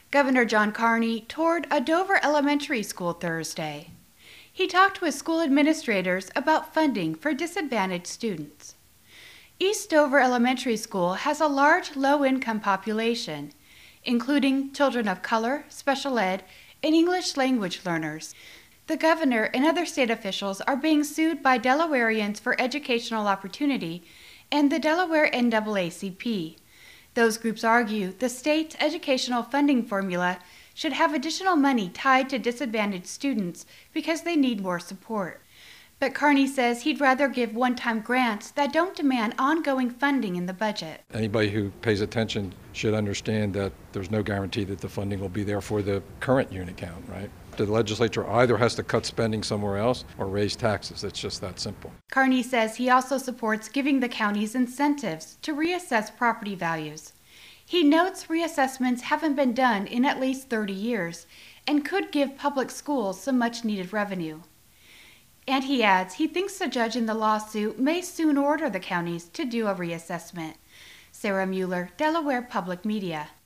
Governor John Carney toured a Dover elementary school Thursday. He talked with school administrators about funding for disadvantaged students. East Dover Elementary School has a large low-income population, including children of color, special ed, and English language learners. The governor and other state officials are being sued by Delawareans for Educational Opportunity and the Delaware NAACP. Those groups argue the state's educational funding formula should have additional money tied to disadvantaged students because they need more support. But Carney says he'd rather give one-time grants that don't demand ongoing funding in the budget. Anybody who pays attention should understand that there's no guarantee that the funding will be there for the current unit count, right? The legislature either has to cut spending somewhere else or raise taxes. It's just that simple. Carney says he also supports giving the counties incentives to reassess property values. He notes reassessments haven't been done in at least 30 years and could give public schools some much-needed revenue. And he adds he thinks the judge in the lawsuit may soon order the counties to do a reassessment. Sarah Mueller, Delaware Public Media.